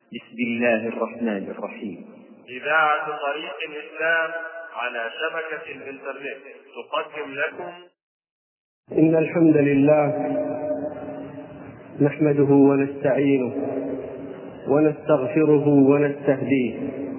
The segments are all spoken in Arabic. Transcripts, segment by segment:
بسم الله الرحمن الرحيم. إذاعة طريق الإسلام على شبكة الإنترنت تقدم لكم إن الحمد لله نحمده ونستعينه ونستغفره ونستهديه،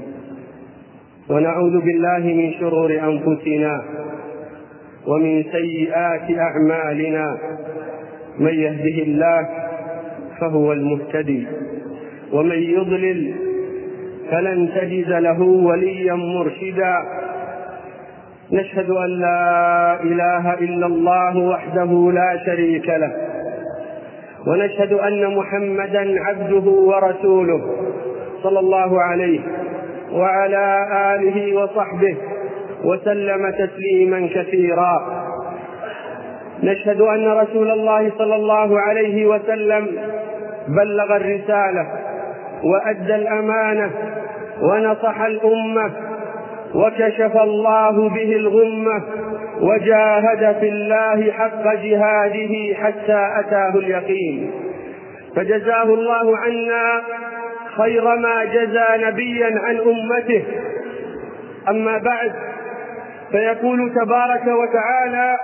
ونعوذ بالله من شرور أنفسنا ومن سيئات أعمالنا. من يهده الله فهو المهتدي، ومن يضلل فلن تجد له وليا مرشدا. نشهد أن لا إله إلا الله وحده لا شريك له، ونشهد أن محمدا عبده ورسوله صلى الله عليه وعلى آله وصحبه وسلم تسليما كثيرا. نشهد أن رسول الله صلى الله عليه وسلم بلغ الرسالة وأدى الأمانة ونصح الأمة، وكشف الله به الغمة، وجاهد في الله حق جهاده حتى أتاه اليقين، فجزاه الله عنا خير ما جزى نبيا عن أمته. أما بعد، فيقول تبارك وتعالى: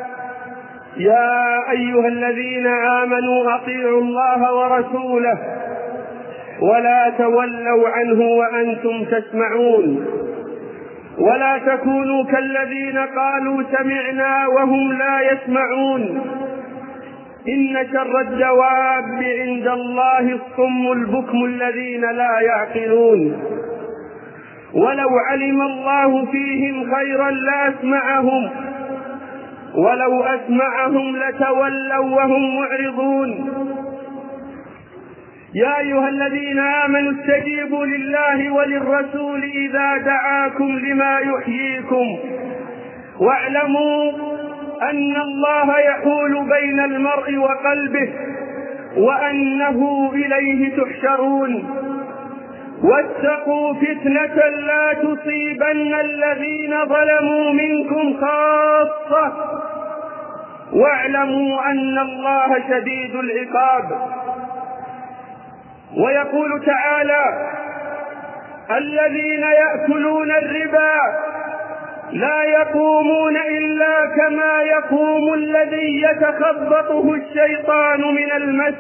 يا أيها الذين آمنوا أطيعوا الله ورسوله ولا تولوا عنه وأنتم تسمعون، ولا تكونوا كالذين قالوا سمعنا وهم لا يسمعون. إن شر الدواب عند الله الصم البكم الذين لا يعقلون. ولو علم الله فيهم خيرا لأسمعهم، ولو أسمعهم لتولوا وهم معرضون. يا أيها الذين آمنوا استجيبوا لله وللرسول إذا دعاكم لما يحييكم، واعلموا أن الله يحول بين المرء وقلبه، وأنه إليه تحشرون. واتقوا فتنة لا تصيبن الذين ظلموا منكم خاصة، واعلموا أن الله شديد العقاب. ويقول تعالى: الذين يأكلون الربا لا يقومون إلا كما يقوم الذي يتخبطه الشيطان من المس،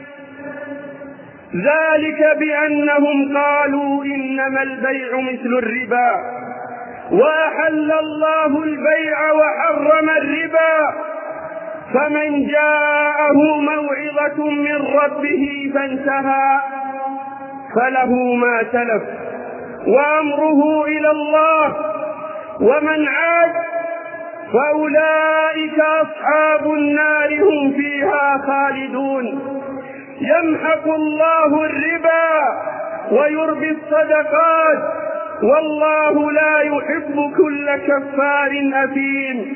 ذلك بأنهم قالوا إنما البيع مثل الربا، وأحل الله البيع وحرم الربا. فمن جاءه موعظة من ربه فانتهى فله ما سلف وأمره إلى الله، ومن عاد فأولئك أصحاب النار هم فيها خالدون. يمحق الله الربا ويربي الصدقات، والله لا يحب كل كفار أثيم.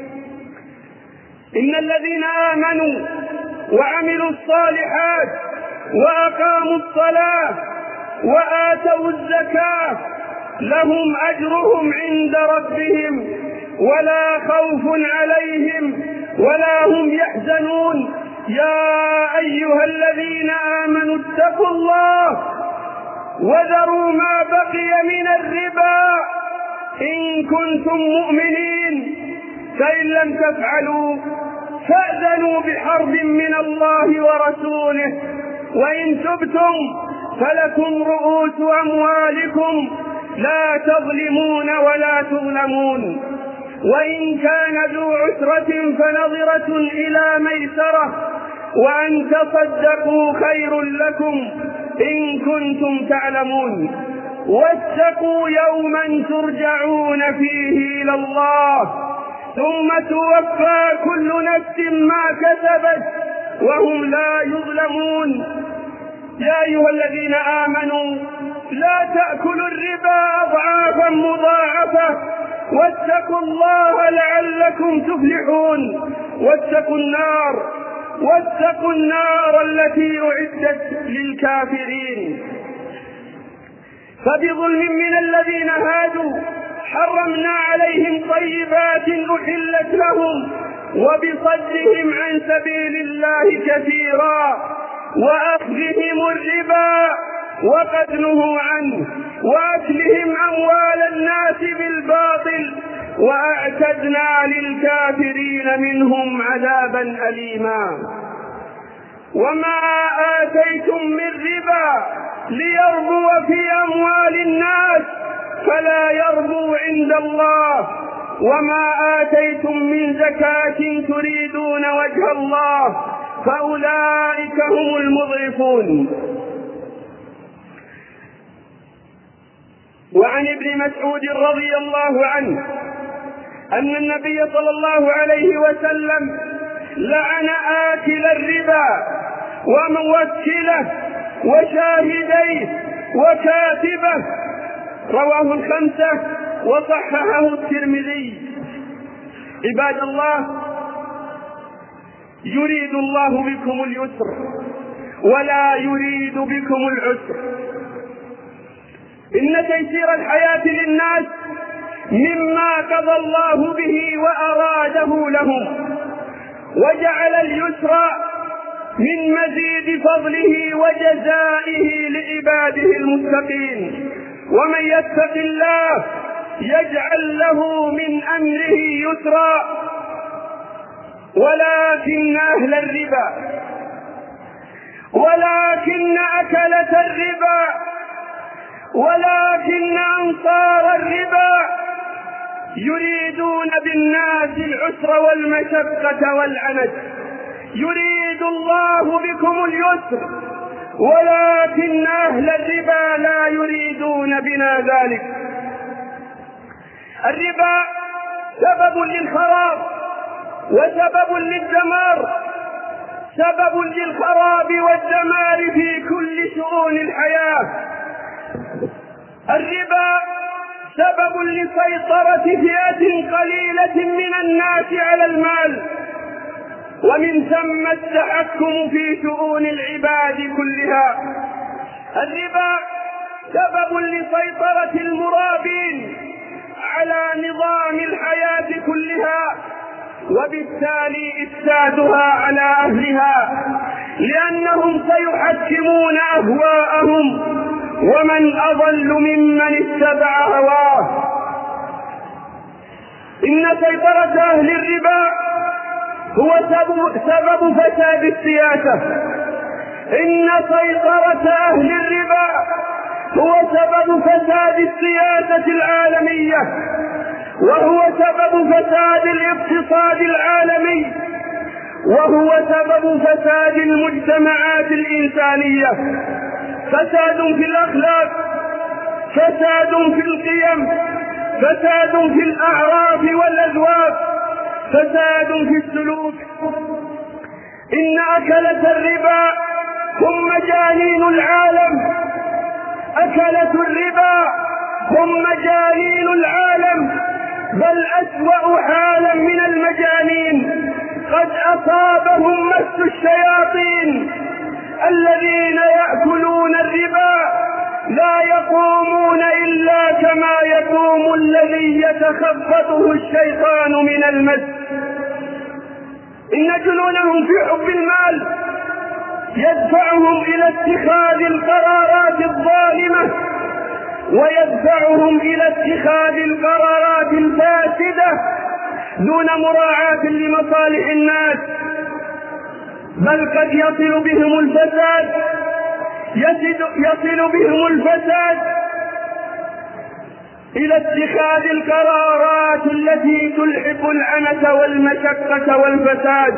إن الذين آمنوا وعملوا الصالحات وأقاموا الصلاة وآتوا الزكاة لهم أجرهم عند ربهم ولا خوف عليهم ولا هم يحزنون. يا أيها الذين آمنوا اتقوا الله وذروا ما بقي من الربا إن كنتم مؤمنين، فإن لم تفعلوا فأذنوا بحرب من الله ورسوله، وإن تبتم فلكم رؤوس أموالكم لا تظلمون ولا تظلمون. وإن كان ذو عسرة فنظرة إلى ميسرة، وأن تصدقوا خير لكم إن كنتم تعلمون. واتقوا يوما ترجعون فيه إلى الله ثم توفى كل نفس ما كسبت وهم لا يظلمون. يا أيها الذين آمنوا لا تأكلوا الربا أضعافا مضاعفة، واتقوا الله لعلكم تفلحون. واتقوا النار التي أعدت للكافرين. فبظلم من الذين هادوا حرمنا عليهم طيبات أحلت لهم، وبصدهم عن سبيل الله كثيرا، وأخذهم الربا وقد نهوا عنه وأكلهم أموال الناس بالباطل، وأعتدنا للكافرين منهم عذابا أليما. وما آتيتم من ربا ليربو في أموال الناس فلا يربو عند الله، وما آتيتم من زكاة تريدون وجه الله فأولئك هم المضعفون. وعن ابن مسعود رضي الله عنه أن النبي صلى الله عليه وسلم لعن آكل الربا وموكله وشاهديه وكاتبه، رواه الخمسة وصححه الترمذي. عباد الله، يريد الله بكم اليسر ولا يريد بكم العسر. إن تيسير الحياة للناس مما قضى الله به وأراده لهم، وجعل اليسر من مزيد فضله وجزائه لعباده المتقين. ومن يتق الله يجعل له من أمره يسرا. ولكن أهل الربا، ولكن أكلة الربا، ولكن أنصار الربا يريدون بالناس العسر والمشقة والعنت. يريد الله بكم اليسر، ولكن أهل الربا لا يريدون بنا ذلك. الربا سبب للخراب وسبب للدمار، سبب للخراب والدمار في كل شؤون الحياة. الربا سبب لسيطرة فئة قليلة من الناس على المال، ومن ثم التحكم في شؤون العباد كلها. الربا سبب لسيطرة المرابين على نظام الحياة كلها، وبالتالي إفسادها على أهلها، لأنهم سيحكمون أهواءهم، ومن أضل ممن اتبع هواه. إن سيطرة أهل الربا هو سبب فساد السياسة. إن سيطرة أهل الربا هو سبب فساد السياسة العالمية، وهو سبب فساد الاقتصاد العالمي، وهو سبب فساد المجتمعات الإنسانية. فساد في الأخلاق، فساد في القيم، فساد في الأعراف والأذواق، فساد في السلوك. إن أكلة الربا هم مجانين العالم. أكلة الربا هم مجانين العالم، بل أسوأ حالا من المجانين. قد أصابهم مس الشياطين. الذين يأكلون الربا لا يقومون إلا كما يقوم الذي يتخبطه الشيطان من المس. إن جنونهم في حب المال يدفعهم إلى اتخاذ القرارات الظالمة، ويدفعهم إلى اتخاذ القرارات الفاسدة دون مراعاة لمصالح الناس، بل قد يصل بهم الفساد إلى اتخاذ القرارات التي تلحق العنة والمشقة والفساد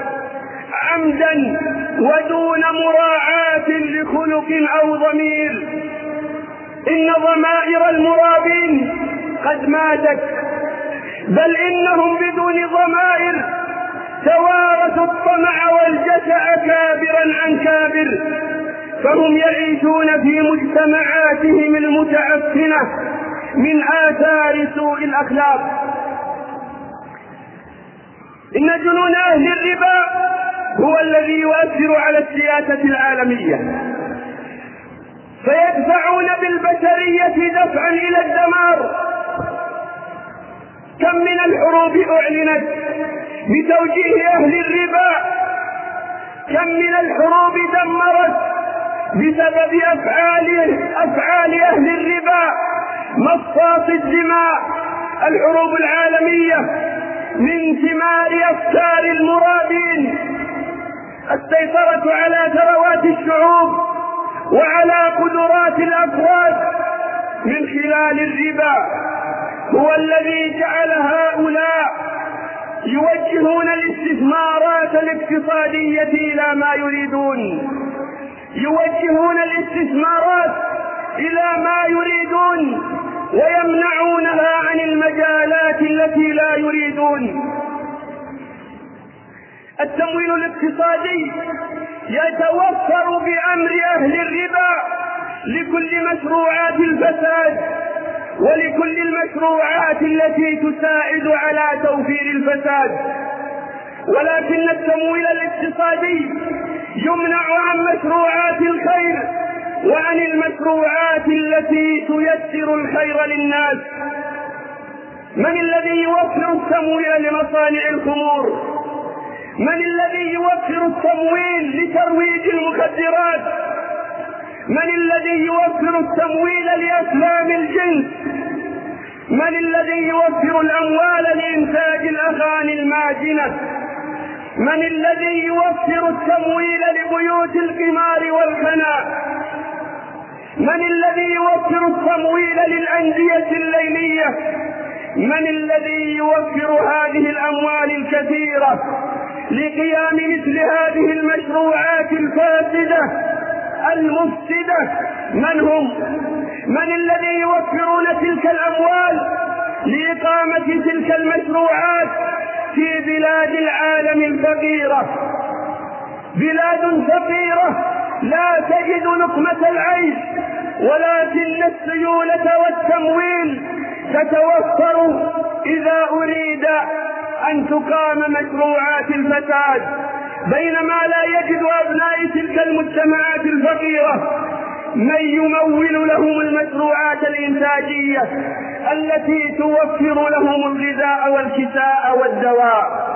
عمدا ودون مراعاة لخلق أو ضمير. إن ضمائر المرابين قد ماتت، بل إنهم بدون ضمائر توارثوا الطمع والجشع كابرا عن كابر، فهم يعيشون في مجتمعاتهم المتعفنة من آثار سوء الأخلاق. إن جنون أهل الربا هو الذي يؤثر على السياسة العالمية، فيدفعون بالبشرية دفعا إلى الدمار. كم من الحروب أعلنت بتوجيه أهل الربا، كم من الحروب دمرت بسبب أفعال أهل الربا مصاص الدماء الحروب العالمية من ثمار أفكار المرابين السيطرة على ثروات الشعوب وعلى قدرات الأفراد من خلال الربا هو الذي جعل هؤلاء يوجهون الاستثمارات الاقتصادية إلى ما يريدون، يوجهون الاستثمارات إلى ما يريدون ويمنعونها عن المجالات التي لا يريدون. التمويل الاقتصادي يتوفر بأمر أهل الربا لكل مشروعات الفساد ولكل المشروعات التي تساعد على توفير الفساد، ولكن التمويل الاقتصادي يمنع عن مشروعات الخير وعن المشروعات التي تيسر الخير للناس. من الذي يوفر التمويل لمصانع الخمور؟ من الذي يوفر التمويل لترويج المخدرات؟ من الذي يوفر التمويل لأفلام الجنس؟ من الذي يوفر الأموال لإنتاج الأغاني الماجنة؟ من الذي يوفر التمويل لبيوت القمار والخنا؟ من الذي يوفر التمويل للأندية الليلية؟ من الذي يوفر هذه الأموال الكثيرة لقيام مثل هذه المشروعات الفاسدة المفسدة؟ من هم؟ من الذي يوفرون تلك الأموال لإقامة تلك المشروعات في بلاد العالم الفقيرة؟ بلاد فقيرة لا تجد لقمة العيش، ولكن السيولة والتمويل تتوفر إذا أريد أن تقام مشروعات الفساد، بينما لا يجد أبناء تلك المجتمعات الفقيرة من يمول لهم المشروعات الإنتاجية التي توفر لهم الغذاء والكساء والدواء.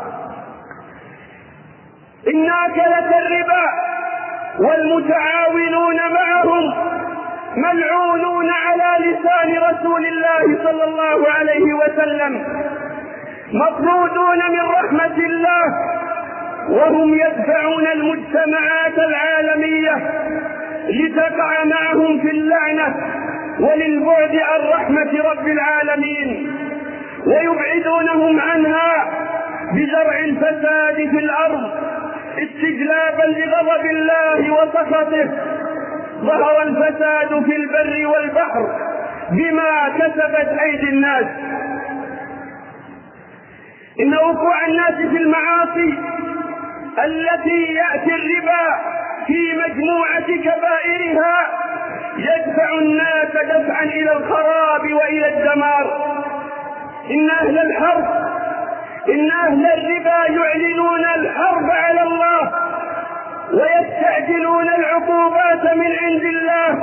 إن أكلة الربا والمتعاونون معهم ملعونون على لسان رسول الله صلى الله عليه وسلم، مطرودون من رحمة الله، وهم يدفعون المجتمعات العالمية لتقع معهم في اللعنة وللبعد عن رحمة رب العالمين، ويبعدونهم عنها بزرع الفساد في الأرض استجلابا لغضب الله وسخطه. ظهر الفساد في البر والبحر بما كسبت أيدي الناس. إن وقوع الناس في المعاصي التي يأتي الربا في مجموعة كبائرها يدفع الناس دفعا إلى الخراب وإلى الدمار. إن أهل الربا يعلنون الحرب على الله ويستعجلون العقوبات من عند الله.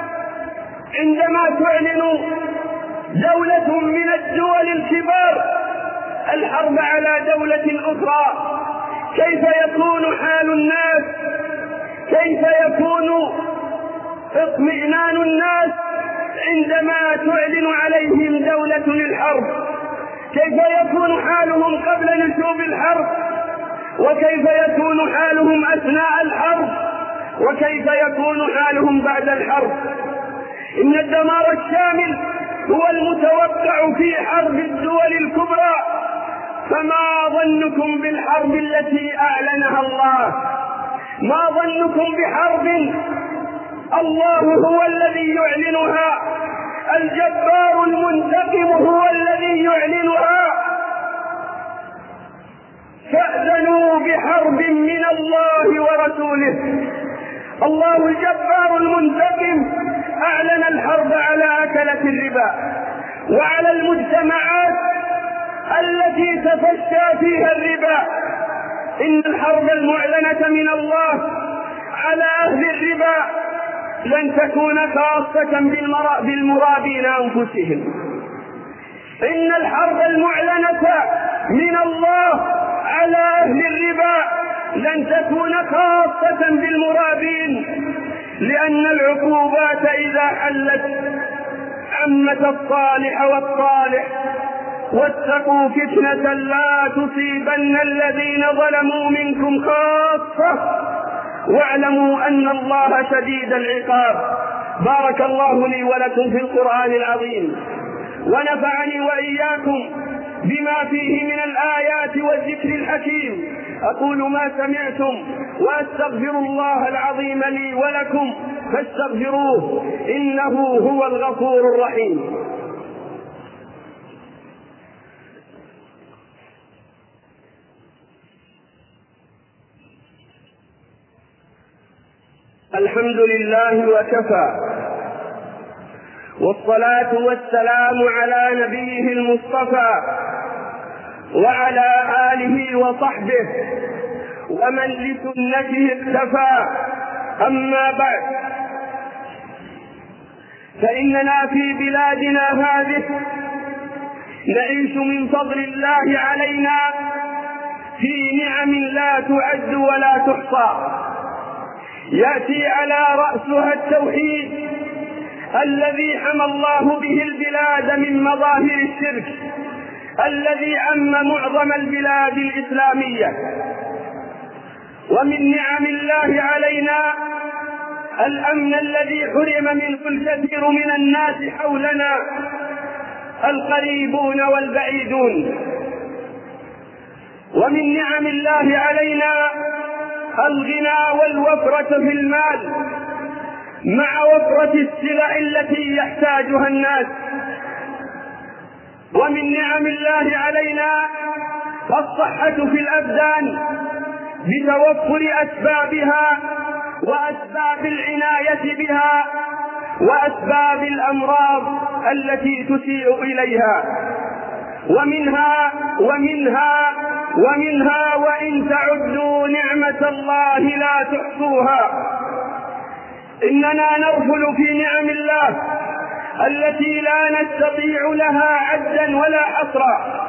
عندما تعلن دولة من الدول الكبار الحرب على دولة أخرى، كيف يكون حال الناس؟ كيف يكون اطمئنان الناس عندما تعلن عليهم دولة الحرب؟ كيف يكون حالهم قبل نشوب الحرب؟ وكيف يكون حالهم أثناء الحرب؟ وكيف يكون حالهم بعد الحرب؟ إن الدمار الشامل هو المتوقع في حرب الدول الكبرى، فما ظنكم بالحرب التي أعلنها الله؟ ما ظنكم بحرب الله هو الذي يعلنها؟ الجبار المنتقم هو الذي يعلنها. فأذنوا بحرب من الله ورسوله. الله الجبار المنتقم أعلن الحرب على أكلة الربا وعلى المجتمعات التي تفشى فيها الربا. إن الحرب المعلنة من الله على أهل الربا لن تكون خاصة بالمرابين أنفسهم. إن الحرب المعلنة من الله على أهل الربا لن تكون خاصة بالمرابين، لأن العقوبات إذا حلت عمت الصالح والطالح. واتقوا فتنة لا تصيبن الذين ظلموا منكم خاصة واعلموا أن الله شديد العقاب. بارك الله لي ولكم في القرآن العظيم، ونفعني وإياكم بما فيه من الآيات والذكر الحكيم. أقول ما سمعتم وأستغفر الله العظيم لي ولكم فاستغفروه إنه هو الغفور الرحيم. الحمد لله وكفى، والصلاة والسلام على نبيه المصطفى وعلى آله وصحبه ومن لسنته اكتفى. أما بعد، فإننا في بلادنا هذه نعيش من فضل الله علينا في نعم لا تعد ولا تحصى، يأتي على رأسها التوحيد الذي حمى الله به البلاد من مظاهر الشرك الذي عم معظم البلاد الإسلامية. ومن نعم الله علينا الأمن الذي حرم منه الكثير من الناس حولنا القريبون والبعيدون. ومن نعم الله علينا الغنى والوفرة في المال مع وفرة السلع التي يحتاجها الناس. ومن نعم الله علينا الصحة في الأبدان بتوفر أسبابها وأسباب العناية بها وأسباب الأمراض التي تسيء إليها. ومنها وإن تعدوا نعمة الله لا تحصوها. إننا نغفل في نعم الله التي لا نستطيع لها عدا ولا حصرا.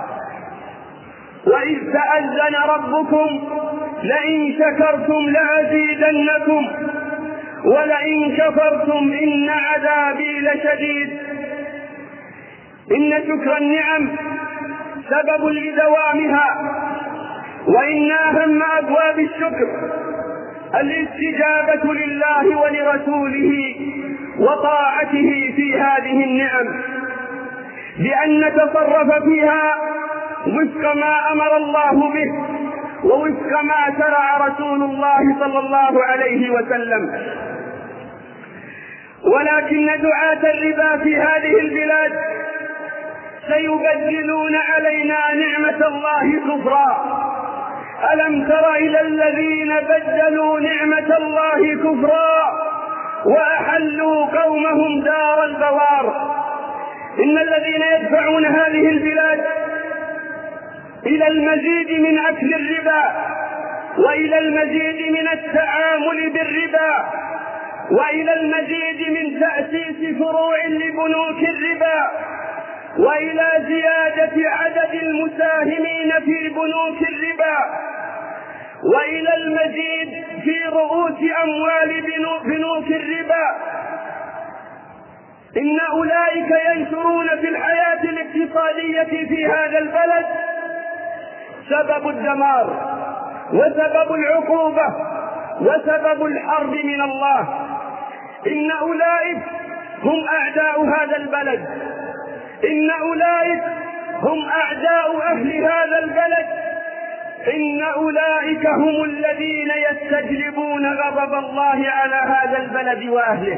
وإذ تأذن ربكم لئن شكرتم لأزيدنكم ولئن كفرتم إن عذابي لشديد. إن شكر النعم سبب لدوامها، وإن أهم أبواب الشكر الاستجابة لله ولرسوله وطاعته في هذه النعم، بأن نتصرف فيها وفق ما أمر الله به ووفق ما شرع رسول الله صلى الله عليه وسلم. ولكن دعاة الربا في هذه البلاد سيبدلون علينا نعمة الله كفرا. ألم تر إلى الذين بدلوا نعمة الله كفرا وأحلوا قومهم دار البوار. إن الذين يدفعون هذه البلاد إلى المزيد من أكل الربا وإلى المزيد من التعامل بالربا وإلى المزيد من تأسيس فروع لبنوك الربا وإلى زيادة عدد المساهمين في بنوك الربا وإلى المزيد في رؤوس أموال بنوك الربا. إن أولئك ينشرون في الحياة الاقتصادية في هذا البلد سبب الدمار وسبب العقوبة وسبب الحرب من الله. إن أولئك هم أعداء هذا البلد، إن أولئك هم أعداء أهل هذا البلد، إن أولئك هم الذين يستجلبون غضب الله على هذا البلد وأهله.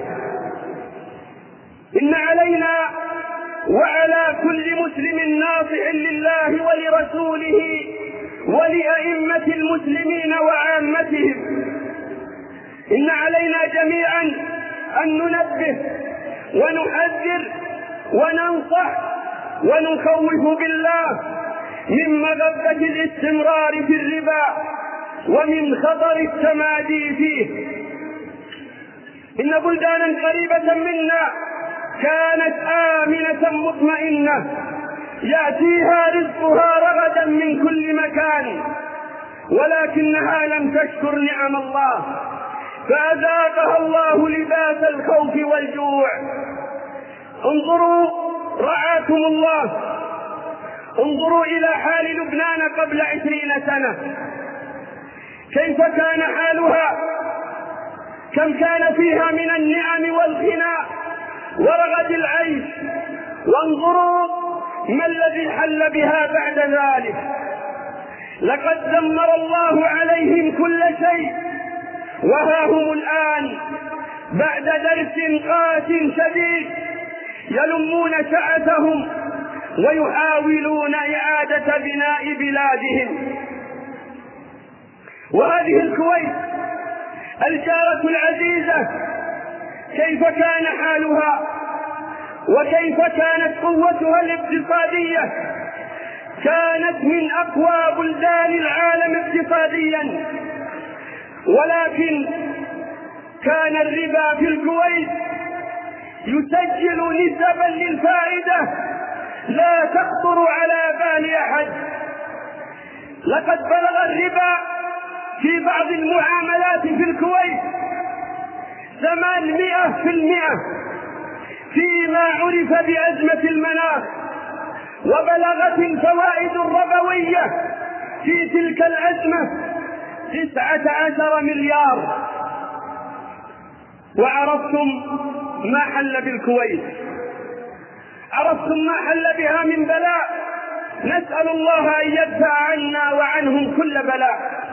إن علينا وعلى كل مسلم ناصح لله ولرسوله ولأئمة المسلمين وعامتهم، إن علينا جميعا أن ننبه ونحذر وننصح ونخوف بالله من مغبة الاستمرار في الربا ومن خطر التمادي فيه. إن بلدانا قريبة منا كانت آمنة مطمئنة يأتيها رزقها رغدا من كل مكان، ولكنها لم تشكر نعم الله، فأذاقها الله لباس الخوف والجوع. انظروا رعاكم الله، انظروا إلى حال لبنان قبل 20 سنة، كيف كان حالها، كم كان فيها من النعم والغنى ورغد العيش، وانظروا ما الذي حل بها بعد ذلك. لقد دمر الله عليهم كل شيء، وها هم الآن بعد درس قاس شديد يلمون شأتهم ويحاولون إعادة بناء بلادهم. وهذه الكويت الجارة العزيزة كيف كان حالها وكيف كانت قوتها الاقتصادية؟ كانت من أقوى بلدان العالم اقتصاديا، ولكن كان الربا في الكويت يسجل نسبا للفائدة لا تخطر على بال أحد. لقد بلغ الربا في بعض المعاملات في الكويت 800% فيما عرف بأزمة المناخ، وبلغت الفوائد الربوية في تلك الأزمة 19 مليار. وعرفتم ما حل بالكويت، عرفتم ما حل بها من بلاء، نسأل الله أن يدفع عنا وعنهم كل بلاء.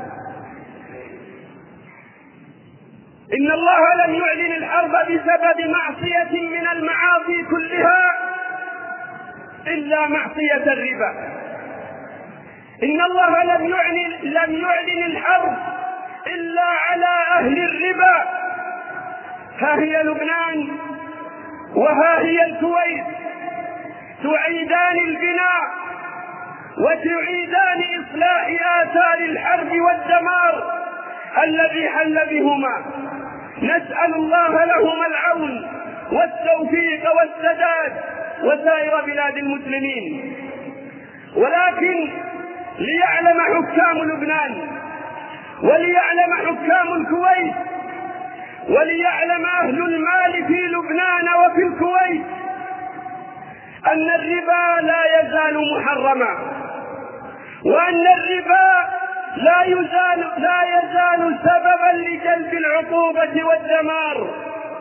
إن الله لم يعلن الحرب بسبب معصية من المعاصي كلها إلا معصية الربا. إن الله لم يعلن الحرب إلا على أهل الربا. ها هي لبنان وها هي الكويت تعيدان البناء وتعيدان إصلاح آثار الحرب والدمار الذي حل بهما. نسأل الله لهما العون والتوفيق والسداد وسائر بلاد المسلمين. ولكن ليعلم حكام لبنان وليعلم حكام الكويت وليعلم أهل المال في لبنان وفي الكويت أن الربا لا يزال محرما، وأن الربا لا يزال سببا لجلب العقوبة والدمار.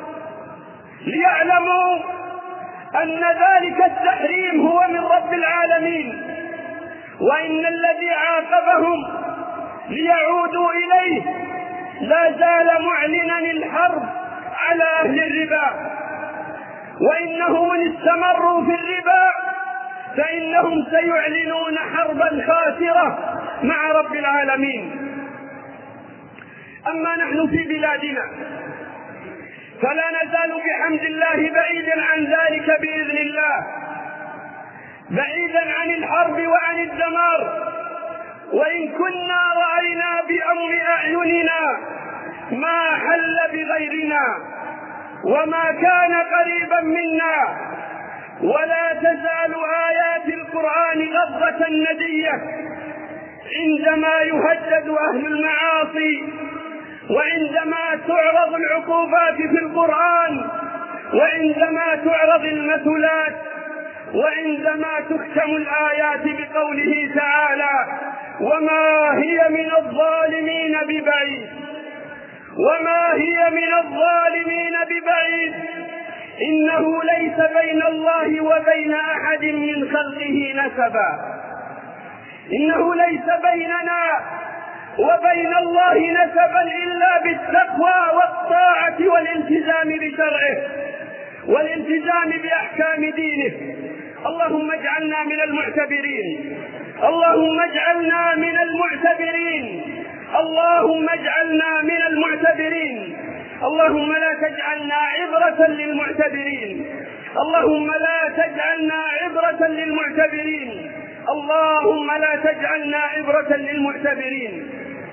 ليعلموا أن ذلك التحريم هو من رب العالمين، وإن الذي عاقبهم ليعودوا إليه لا زال معلنا الحرب على أهل الربا، وإنهم إن استمروا في الربا فإنهم سيعلنون حربا خاسرة مع رب العالمين. أما نحن في بلادنا فلا نزال بحمد الله بعيدا عن ذلك بإذن الله، بعيدا عن الحرب وعن الدمار. وإن كنا رأينا بأم أعيننا ما حل بغيرنا وما كان قريبا منا، ولا تزال آيات القرآن غضة ندية عندما يهدد أهل المعاصي، وعندما تعرض العقوبات في القرآن، وعندما تعرض المثلات، وعندما تختم الآيات بقوله تعالى: وما هي من الظالمين ببعيد، وما هي من الظالمين ببعيد، إنه ليس بين الله وبين أحد من خلقه نسبا. إنه ليس بيننا وبين الله نسبا إلا بالتقوى والطاعة والالتزام بشرعه والالتزام بأحكام دينه. اللهم اجعلنا من المعتبرين، اللهم اجعلنا من المعتبرين، اللهم اجعلنا من المعتبرين. اللهم لا تجعلنا عبرة للمعتبرين، اللهم لا تجعلنا عبرة للمعتبرين، اللهم لا تجعلنا عبرة للمعتبرين.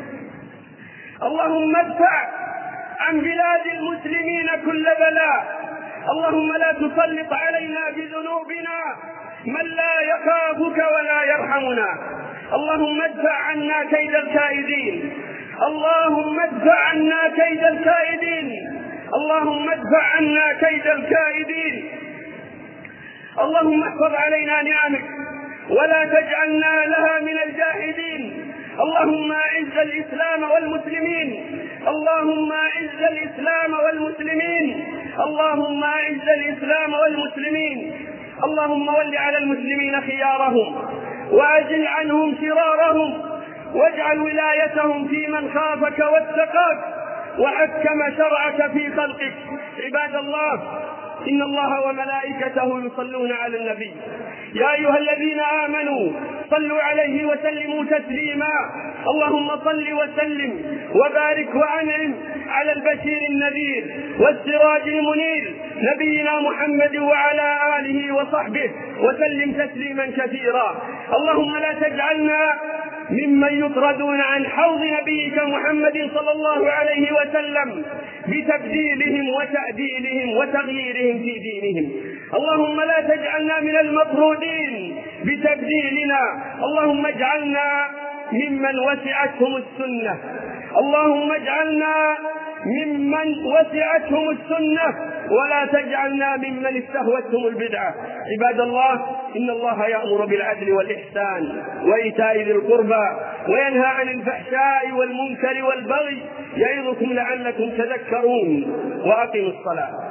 اللهم ادفع عن بلاد المسلمين كل بلاء، اللهم لا تسلط علينا بذنوبنا من لا يخافك ولا يرحمنا. اللهم ادفع عنا كيد الكائدين، اللهم ادفع عنا كيد الكائدين، اللهم ادفع عنا كيد الكائدين. اللهم احفظ علينا نعمك ولا تجعلنا لها من الجاحدين. اللهم اعز الإسلام والمسلمين، اللهم اعز الإسلام والمسلمين، اللهم اعز الإسلام والمسلمين. اللهم ول على المسلمين خيارهم وأزل عنهم شرارهم، واجعل ولايتهم في من خافك واتقاك وحكم شرعك في خلقك. عباد الله، إن الله وملائكته يصلون على النبي، يا أيها الذين آمنوا صلوا عليه وسلموا تسليما. اللهم صل وسلم وبارك وأنعم على البشير النذير والسراج المنير نبينا محمد وعلى آله وصحبه وسلم تسليما كثيرا. اللهم لا تجعلنا ممن يطردون عن حوض نبيك محمد صلى الله عليه وسلم بتبديلهم وتأديلهم وتغييرهم في دينهم. اللهم لا تجعلنا من المطرودين بتبديلنا. اللهم اجعلنا ممن وسعتهم السنة، اللهم اجعلنا ممن وسعتهم السنة ولا تجعلنا ممن استهوتهم البدعة. عباد الله، إن الله يأمر بالعدل والإحسان وإيتاء ذي القربى وينهى عن الفحشاء والمنكر والبغي، يعظكم لعلكم تذكرون. وأقيموا الصلاة.